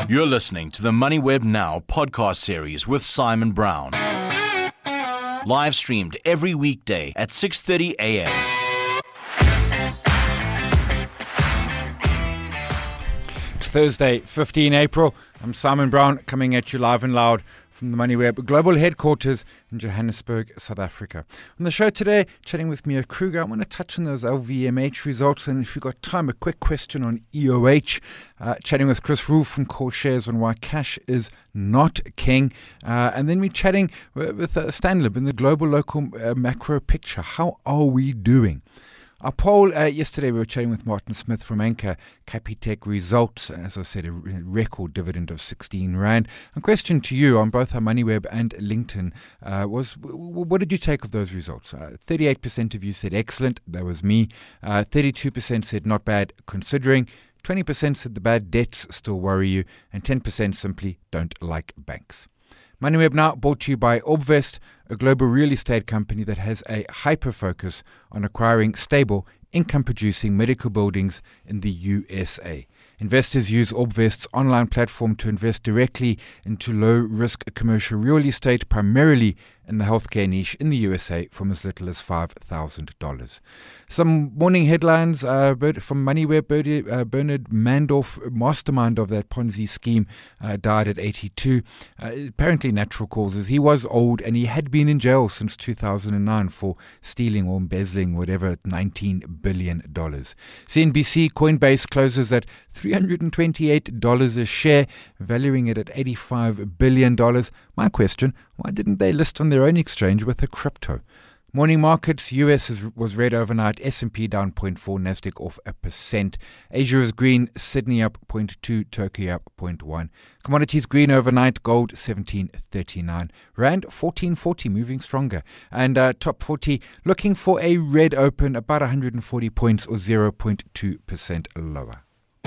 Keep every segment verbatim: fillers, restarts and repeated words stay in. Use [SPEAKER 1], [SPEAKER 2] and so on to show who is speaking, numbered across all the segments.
[SPEAKER 1] You're listening to the MoneyWeb Now podcast series with Simon Brown. Live streamed every weekday at six thirty a.m.
[SPEAKER 2] It's Thursday, fifteenth of April. I'm Simon Brown, coming at you live and loud from the MoneyWeb Global Headquarters in Johannesburg, South Africa. On the show today, chatting with Mia Kruger. I want to touch on those L V M H results, and if you've got time, a quick question on E O H. Uh, chatting with Chris Rule from Core Shares on why cash is not king. Uh, and then we're chatting with uh, Stanlib in the global local uh, macro picture. How are we doing? Our poll uh, yesterday, we were chatting with Martin Smith from Anchor, Capitec results, as I said, a record dividend of sixteen rand. A question to you on both our MoneyWeb and LinkedIn uh, was, what did you take of those results? Uh, thirty-eight percent of you said excellent, that was me. Uh, thirty-two percent said not bad considering. twenty percent said the bad debts still worry you, and ten percent simply don't like banks. MoneyWeb Now brought to you by Obvest, a global real estate company that has a hyper-focus on acquiring stable, income-producing medical buildings in the U S A. Investors use Obvest's online platform to invest directly into low-risk commercial real estate, primarily in the healthcare niche in the U S A, from as little as five thousand dollars. Some morning headlines uh, from MoneyWeb. Uh, Bernard Mandorf, mastermind of that Ponzi scheme, uh, died at eighty-two. Uh, apparently natural causes. He was old and he had been in jail since two thousand nine for stealing or embezzling whatever nineteen billion dollars. C N B C Coinbase closes at three hundred twenty-eight dollars a share, valuing it at eighty-five billion dollars. My question, why didn't they list on their own exchange with a crypto? Morning markets, U S is, was red overnight, S and P down zero point four, Nasdaq off a percent. Asia is green, Sydney up zero point two, Turkey up zero point one. Commodities green overnight, gold seventeen thirty-nine. Rand fourteen forty, moving stronger. And uh, top forty looking for a red open, about one hundred forty points or zero point two percent lower.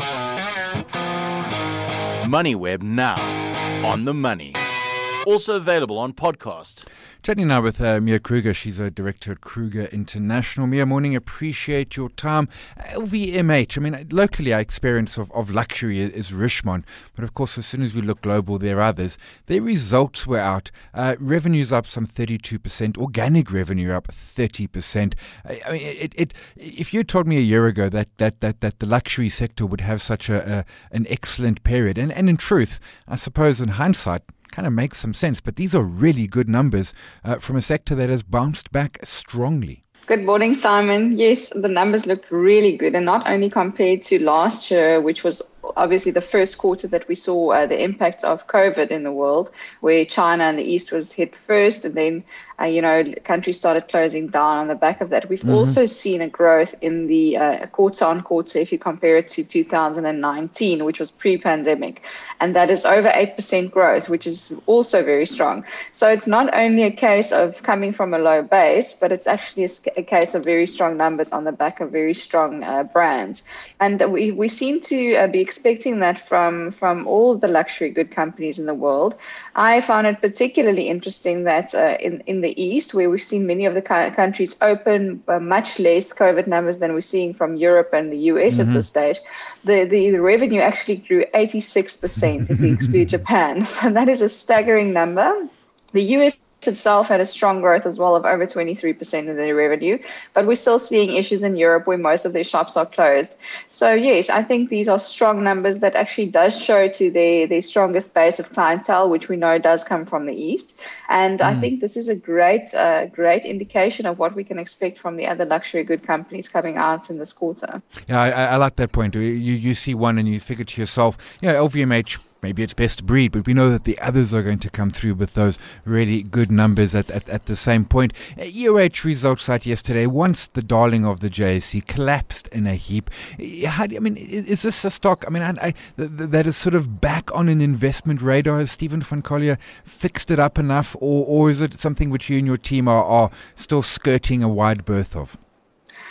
[SPEAKER 1] MoneyWeb Now, on the money. Also available on podcast.
[SPEAKER 2] Chatting now with uh, Mia Kruger. She's a director at Kruger International. Mia, morning. Appreciate your time. L V M H, I mean, locally our experience of, of luxury is, is Richemont. But of course, as soon as we look global, there are others. Their results were out. Uh, revenues up some thirty-two percent. Organic revenue up thirty percent. I, I mean, it, it, if you told me a year ago that, that, that, that the luxury sector would have such a, a an excellent period, and, and in truth, I suppose in hindsight, kind of makes some sense, but these are really good numbers uh, from a sector that has bounced back strongly.
[SPEAKER 3] Good morning, Simon. Yes, the numbers look really good, and not only compared to last year, which was obviously the first quarter that we saw uh, the impact of COVID in the world, where China and the East was hit first, and then uh, you know countries started closing down on the back of that. We've mm-hmm. also seen a growth in the uh, quarter on quarter if you compare it to two thousand nineteen, which was pre-pandemic, and that is over eight percent growth, which is also very strong. So it's not only a case of coming from a low base, but it's actually a, a case of very strong numbers on the back of very strong uh, brands. And we, we seem to uh, be expecting that from, from all the luxury good companies in the world. I found it particularly interesting that uh, in, in the East, where we've seen many of the ca- countries open uh, much less COVID numbers than we're seeing from Europe and the U S mm-hmm. at this stage, the, the, the revenue actually grew eighty-six percent if we exclude Japan. So that is a staggering number. The U S itself had a strong growth as well of over twenty-three percent in their revenue, but we're still seeing issues in Europe where most of their shops are closed. So yes, I think these are strong numbers that actually does show to their, their strongest base of clientele, which we know does come from the East. And mm. I think this is a great, uh, great indication of what we can expect from the other luxury good companies coming out in this quarter.
[SPEAKER 2] Yeah, I, I like that point. You, you see one and you figure to yourself, yeah, L V M H, maybe it's best breed, but we know that the others are going to come through with those really good numbers at, at, at the same point. E O H results out yesterday, once the darling of the J S E, collapsed in a heap. How do you, I mean, is this a stock, I mean, I, I, that is sort of back on an investment radar? Has Stephen van Collier fixed it up enough, or, or is it something which you and your team are, are still skirting a wide berth of?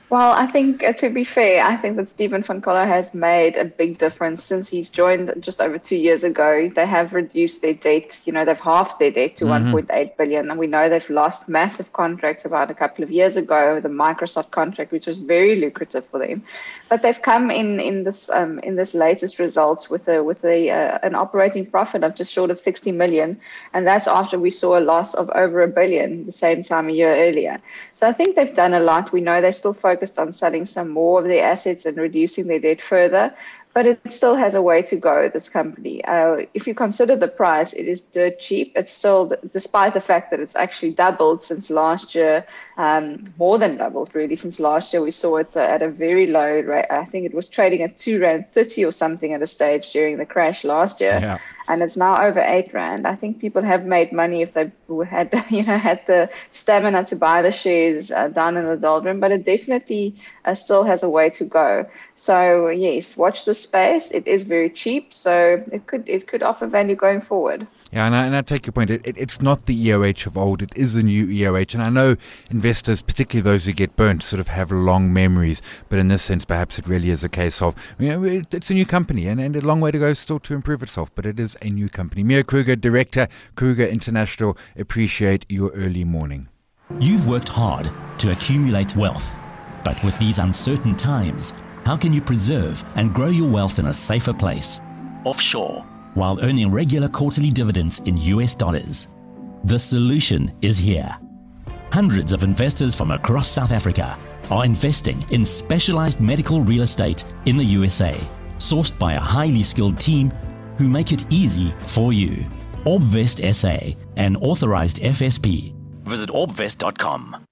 [SPEAKER 3] Well, I think uh, to be fair, I think that Stephen van Coller has made a big difference since he's joined just over two years ago. They have reduced their debt. You know, they've halved their debt to mm-hmm. one point eight billion. And we know they've lost massive contracts about a couple of years ago, the Microsoft contract, which was very lucrative for them. But they've come in in this um, in this latest results with a with a uh, an operating profit of just short of sixty million, and that's after we saw a loss of over a billion the same time a year earlier. So I think they've done a lot. We know they're still focused on selling some more of their assets and reducing their debt further, but it still has a way to go, this company. Uh, if you consider the price, it is dirt cheap. It's still, despite the fact that it's actually doubled since last year, um, more than doubled really since last year. We saw it uh, at a very low rate. I think it was trading at two rand thirty or something at a stage during the crash last year.
[SPEAKER 2] Yeah.
[SPEAKER 3] And it's now over eight rand. I think people have made money if they had, you know, had the stamina to buy the shares uh, down in the doldrum, but it definitely uh, still has a way to go. So yes, watch the space. It is very cheap, so it could it could offer value going forward.
[SPEAKER 2] Yeah, and I, and I take your point. It, it, it's not the E O H of old. It is a new E O H. And I know investors, particularly those who get burnt, sort of have long memories. But in this sense, perhaps it really is a case of, you know, it, it's a new company and, and a long way to go still to improve itself. But it is a new company. Mia Kruger, Director, Kruger International, appreciate your early morning.
[SPEAKER 4] You've worked hard to accumulate wealth. But with these uncertain times, how can you preserve and grow your wealth in a safer place? Offshore, while earning regular quarterly dividends in U S dollars. The solution is here. Hundreds of investors from across South Africa are investing in specialized medical real estate in the U S A, sourced by a highly skilled team who make it easy for you. Orbvest S A, an authorized F S P. Visit orbvest dot com.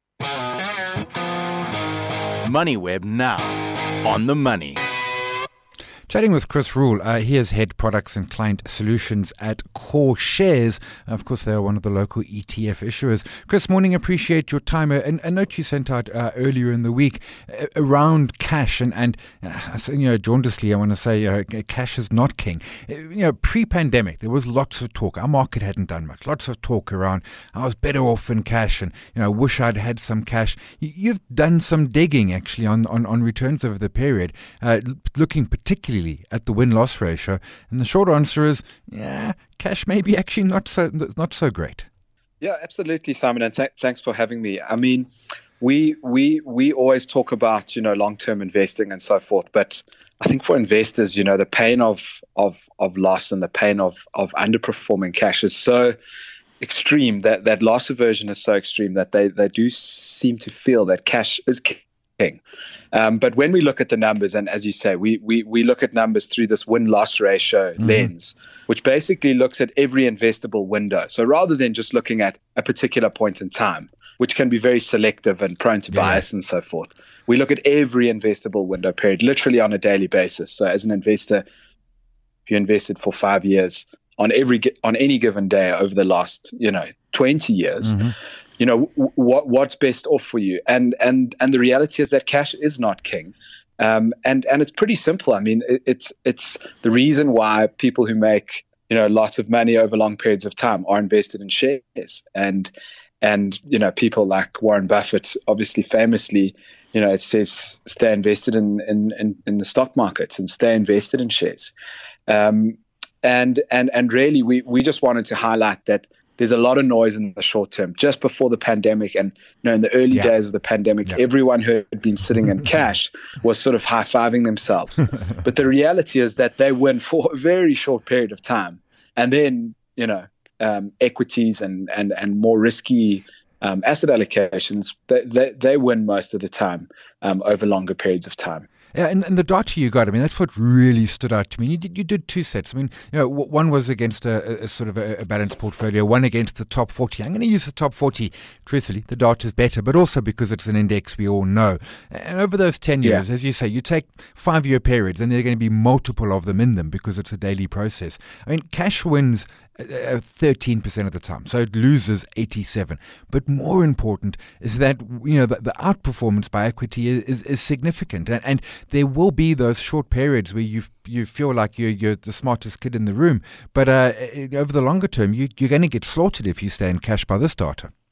[SPEAKER 1] MoneyWeb now, on the money.
[SPEAKER 2] Chatting with Chris Rule, uh, he is Head Products and Client Solutions at Core Shares. Of course, they are one of the local E T F issuers. Chris, morning, appreciate your time. A, a note you sent out uh, earlier in the week uh, around cash and, and uh, you know, jaundicely, I want to say uh, cash is not king. Uh, you know, pre-pandemic, there was lots of talk. Our market hadn't done much. Lots of talk around, I was better off in cash and, you know, I wish I'd had some cash. You, you've done some digging, actually, on, on, on returns over the period, uh, looking particularly at the win-loss ratio, and the short answer is, yeah, cash may be actually not so not so great.
[SPEAKER 5] Yeah, absolutely, Simon, and th- thanks for having me. I mean, we we we always talk about, you know, long-term investing and so forth, but I think for investors, you know, the pain of of of loss and the pain of of underperforming cash is so extreme, that that loss aversion is so extreme that they they do seem to feel that cash is king. Um, but when we look at the numbers, and as you say, we we we look at numbers through this win-loss ratio mm-hmm. lens, which basically looks at every investable window. So rather than just looking at a particular point in time, which can be very selective and prone to bias yeah. and so forth, we look at every investable window period, literally on a daily basis. So as an investor, if you invested for five years on every on any given day over the last, you know, twenty years, mm-hmm. you know, what what's best off for you. And and and the reality is that cash is not king. Um, and, and it's pretty simple. I mean, it, it's it's the reason why people who make, you know, lots of money over long periods of time are invested in shares. And, and you know, people like Warren Buffett, obviously famously, you know, it says stay invested in, in, in, in the stock markets and stay invested in shares. Um, and, and, and really, we, we just wanted to highlight that there's a lot of noise in the short term. Just before the pandemic, and you know, in the early yeah. days of the pandemic, yeah. everyone who had been sitting in cash was sort of high-fiving themselves. But the reality is that they win for a very short period of time, and then you know, um, equities and and and more risky um, asset allocations, they, they they win most of the time um, over longer periods of time.
[SPEAKER 2] Yeah, and, and the data you got, I mean, that's what really stood out to me. You did, you did two sets. I mean, you know, one was against a, a sort of a, a balanced portfolio, one against the top forty. I'm going to use the top forty. Truthfully, the data is better, but also because it's an index we all know. And over those ten years, yeah. as you say, you take five-year periods, and there are going to be multiple of them in them because it's a daily process. I mean, cash wins Uh, thirteen percent of the time, so it loses eighty-seven. But more important is that, you know, the, the outperformance by equity is, is, is significant, and, and there will be those short periods where you you feel like you're you're the smartest kid in the room. But uh, over the longer term, you, you're going to get slaughtered if you stay in cash by this data.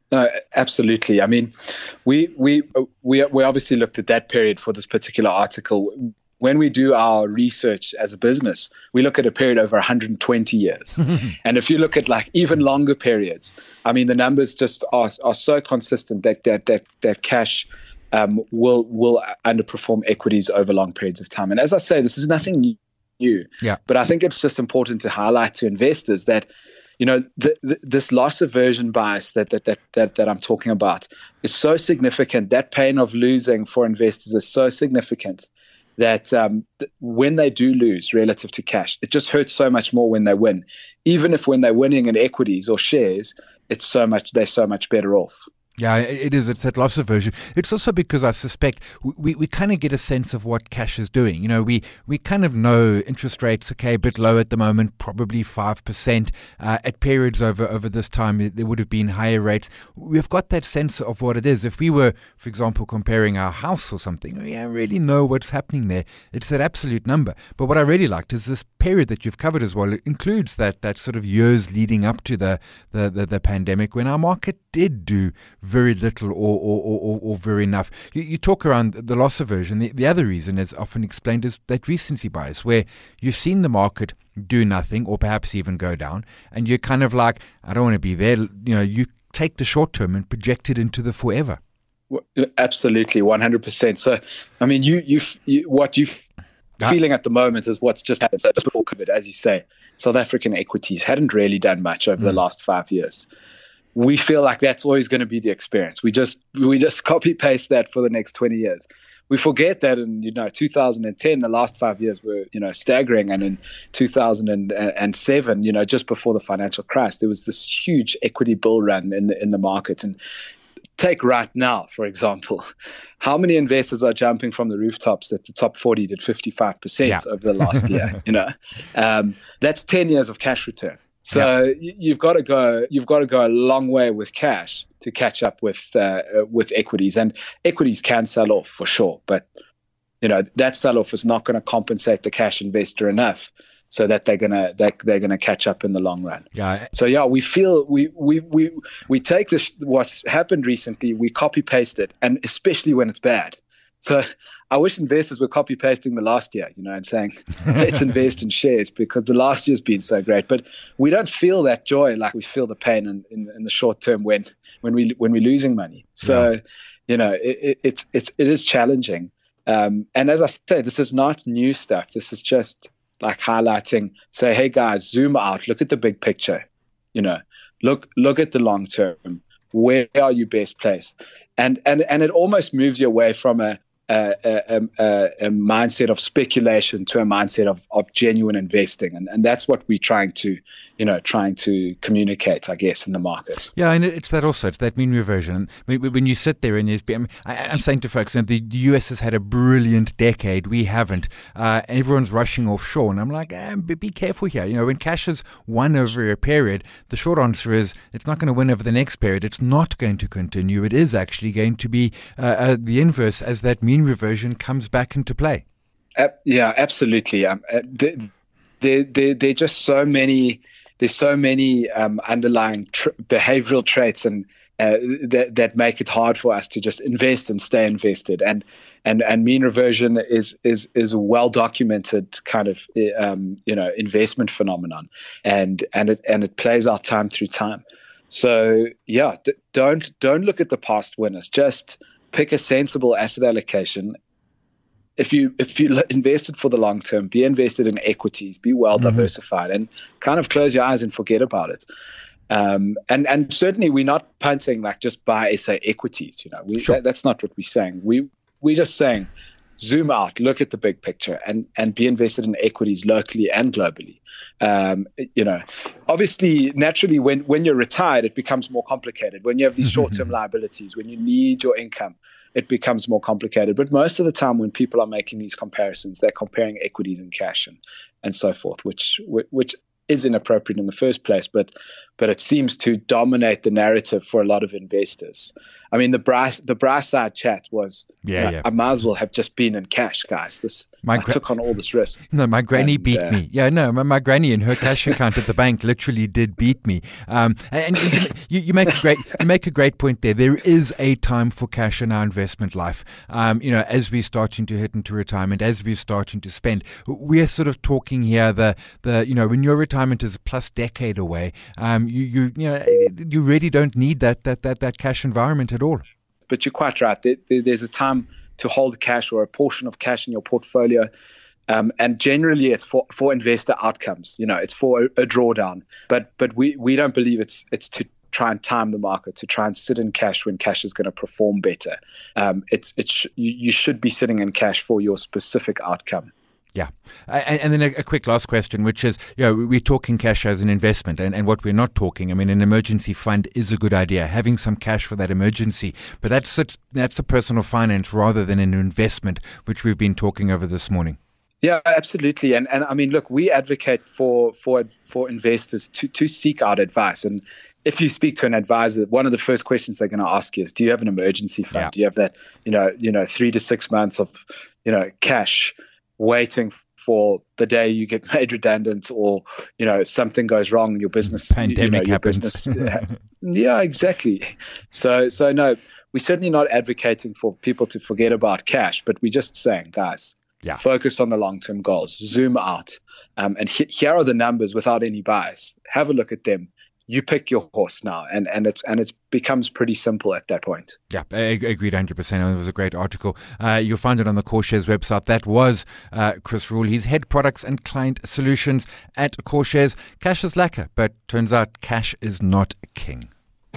[SPEAKER 5] No, absolutely. I mean, we we we we obviously looked at that period for this particular article. When we do our research as a business, we look at a period over one hundred twenty years. And if you look at like even longer periods, I mean, the numbers just are are so consistent that that that that cash um, will will underperform equities over long periods of time. And as I say, this is nothing new.
[SPEAKER 2] Yeah.
[SPEAKER 5] But I think it's just important to highlight to investors that, you know, the, the, this loss aversion bias that, that that that that I'm talking about is so significant. That pain of losing for investors is so significant that um, th- when they do lose relative to cash, it just hurts so much more when they win. Even if when they're winning in equities or shares, it's so much they're so much better off.
[SPEAKER 2] Yeah, it is. It's that loss aversion. It's also because I suspect we, we kind of get a sense of what cash is doing. You know, we, we kind of know interest rates, okay, a bit low at the moment, probably five percent. Uh, at periods over, over this time, there would have been higher rates. We've got that sense of what it is. If we were, for example, comparing our house or something, we don't really know what's happening there. It's that absolute number. But what I really liked is this period that you've covered as well. It includes that that sort of years leading up to the, the, the, the pandemic when our market did do very little or, or, or, or very enough. You, you talk around the loss aversion. The, the other reason is often explained as that recency bias, where you've seen the market do nothing or perhaps even go down, and you're kind of like, I don't want to be there. You know, you take the short term and project it into the forever.
[SPEAKER 5] Absolutely, one hundred percent. So, I mean, you, you, you what you're feeling at the moment is what's just happened. So just before COVID, as you say, South African equities hadn't really done much over mm. the last five years. We feel like that's always going to be the experience. We just we just copy paste that for the next twenty years. We forget that in you know two thousand ten, the last five years were you know staggering, and in two thousand seven, you know just before the financial crisis, there was this huge equity bull run in the in the market. And take right now, for example, how many investors are jumping from the rooftops that the top forty did fifty-five percent yeah. over the last year? You know, um, that's ten years of cash return. So yeah. you've got to go. You've got to go a long way with cash to catch up with uh, with equities, and equities can sell off for sure. But you know that sell off is not going to compensate the cash investor enough, so that they're gonna they're, they're gonna catch up in the long run.
[SPEAKER 2] Yeah.
[SPEAKER 5] So yeah, we feel we we we we take this what's happened recently, we copy paste it, and especially when it's bad. So I wish investors were copy pasting the last year, you know, and saying, let's invest in shares because the last year's been so great. But we don't feel that joy like we feel the pain in, in, in the short term when when we when we're losing money. So, yeah. you know, it, it, it's it's it is challenging. Um, and as I say, this is not new stuff. This is just like highlighting, say, hey guys, zoom out, look at the big picture. You know, look look at the long term. Where are you best placed? And and and it almost moves you away from a A, a, a, a mindset of speculation to a mindset of, of genuine investing, and, and that's what we're trying to, you know, trying to communicate, I guess, in the market.
[SPEAKER 2] Yeah, and it's that also, it's that mean reversion. When you sit there and you, I'm saying to folks, you know, the U S has had a brilliant decade, we haven't. Uh, everyone's rushing offshore, and I'm like, eh, be careful here. You know, when cash has won over a period, the short answer is it's not going to win over the next period. It's not going to continue. It is actually going to be uh, uh, the inverse as that mean reversion comes back into play.
[SPEAKER 5] Uh, yeah, absolutely. Um, uh, there, there, there, there are just so many. There's so many um, underlying tr- behavioral traits and uh, that that make it hard for us to just invest and stay invested. And and and mean reversion is is is a well documented kind of um, you know investment phenomenon, and and it and it plays out time through time. So yeah, d- don't don't look at the past winners. Just pick a sensible asset allocation. If you if you invested for the long term, be invested in equities, be well mm-hmm. diversified, and kind of close your eyes and forget about it. Um, and and certainly we're not punting like just buy S A equities. You know, we,
[SPEAKER 2] sure.
[SPEAKER 5] that, that's not what we're saying. We we're just saying zoom out, look at the big picture, and and be invested in equities locally and globally. Um, you know, obviously, naturally, when when you're retired, it becomes more complicated. When you have these short-term liabilities, when you need your income, it becomes more complicated. But most of the time when people are making these comparisons, they're comparing equities and cash and, and so forth, which which is inappropriate in the first place. But but it seems to dominate the narrative for a lot of investors. I mean, the brass the brass side chat was,
[SPEAKER 2] yeah,
[SPEAKER 5] you know,
[SPEAKER 2] yeah.
[SPEAKER 5] I might as well have just been in cash, guys. This my gra- I took on all this risk.
[SPEAKER 2] No, my granny
[SPEAKER 5] and,
[SPEAKER 2] beat
[SPEAKER 5] uh,
[SPEAKER 2] me. Yeah, no, my, my granny and her cash account at the bank literally did beat me. Um, and and you, you make a great you make a great point there. There is a time for cash in our investment life. Um, you know, as we're starting to head into retirement, as we're starting to spend, we're sort of talking here the the you know when your retirement is a plus decade away. Um, you you you know you really don't need that that that that cash environment at all.
[SPEAKER 5] But you're quite right. There, there, there's a time to hold cash or a portion of cash in your portfolio. Um, and generally it's for, for investor outcomes. You know, it's for a, a drawdown. But but we, we don't believe it's it's to try and time the market, to try and sit in cash when cash is going to perform better. Um, it's it's you, you should be sitting in cash for your specific outcome.
[SPEAKER 2] Yeah. And, and then a, a quick last question, which is, you know, we're talking cash as an investment and, and what we're not talking. I mean, an emergency fund is a good idea, having some cash for that emergency. But that's, that's a personal finance rather than an investment, which we've been talking over this morning.
[SPEAKER 5] Yeah, absolutely. And and I mean, look, we advocate for for for investors to, to seek out advice. And if you speak to an advisor, one of the first questions they're going to ask you is, do you have an emergency fund?
[SPEAKER 2] Yeah.
[SPEAKER 5] Do you have that, you know, you know, three to six months of, you know, cash waiting for the day you get made redundant, or, you know, something goes wrong in your business.
[SPEAKER 2] Pandemic
[SPEAKER 5] you know, your
[SPEAKER 2] happens.
[SPEAKER 5] Business, yeah, exactly. So, so no, we're certainly not advocating for people to forget about cash, but we're just saying, guys,
[SPEAKER 2] yeah.
[SPEAKER 5] focus on the long-term goals, zoom out, um, and he, here are the numbers without any bias. Have a look at them. You pick your horse now, and and it and it becomes pretty simple at that point.
[SPEAKER 2] Yeah, I agreed one hundred percent. It was a great article. Uh, you'll find it on the CoreShares website. That was uh, Chris Rule. He's head products and client solutions at CoreShares. Cash is lacquer, but turns out cash is not king.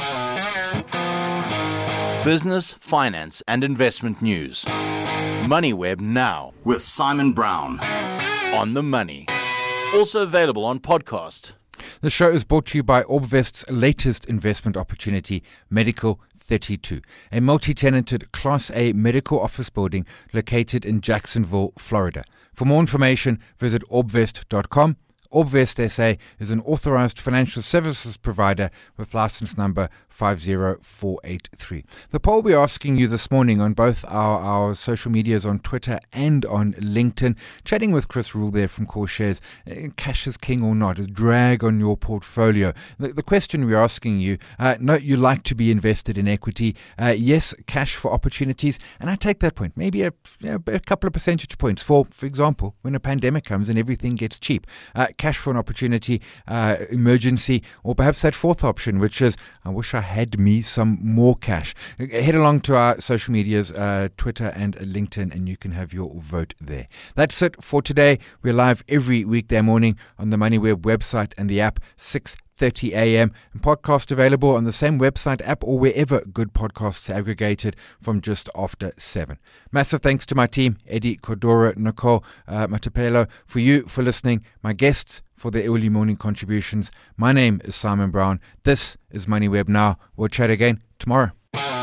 [SPEAKER 1] Business, finance, and investment news. MoneyWeb Now with Simon Brown on the money. Also available on podcast.
[SPEAKER 2] The show is brought to you by Orbvest's latest investment opportunity, Medical thirty-two, a multi-tenanted Class A medical office building located in Jacksonville, Florida. For more information, visit orbvest dot com. Orbvest S A is an authorized financial services provider with license number five zero four eight three. The poll we're asking you this morning on both our, our social medias on Twitter and on LinkedIn, chatting with Chris Rule there from CoreShares, cash is king or not, a drag on your portfolio. The, the question we're asking you, uh, no, you like to be invested in equity, uh, yes, cash for opportunities, and I take that point, maybe a, you know, a couple of percentage points for, for example, when a pandemic comes and everything gets cheap. Uh, cash for an opportunity, uh, emergency, or perhaps that fourth option, which is, I wish I had me some more cash. Head along to our social medias, uh, Twitter and LinkedIn, and you can have your vote there. That's it for today. We're live every weekday morning on the MoneyWeb website and the app, six thirty a.m. and podcast available on the same website, app, or wherever good podcasts are aggregated from just after seven. Massive thanks to my team, Eddie, Cordora, Nicole, uh, Matapelo, for you for listening, my guests for their early morning contributions. My name is Simon Brown. This is MoneyWeb Now. We'll chat again tomorrow.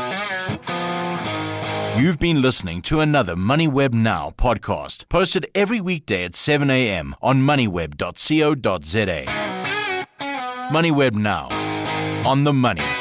[SPEAKER 1] You've been listening to another MoneyWeb Now podcast, posted every weekday at seven a.m. on moneyweb dot co dot za. MoneyWeb Now, on the money.